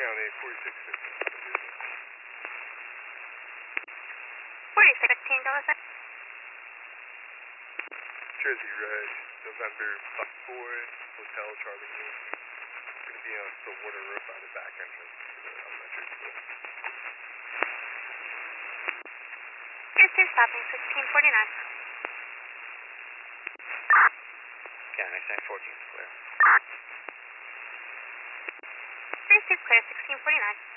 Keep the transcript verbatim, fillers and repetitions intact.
County, forty-six fifteen. forty-six fifteen, go with it. Jersey Red, November five four, Hotel Charlie King. Going to be on the water roof by the back entrance to the elementary school. Here's two stopping, sixteen forty-nine. Yeah, next time fourteen is clear. Here's two clear, sixteen forty-nine.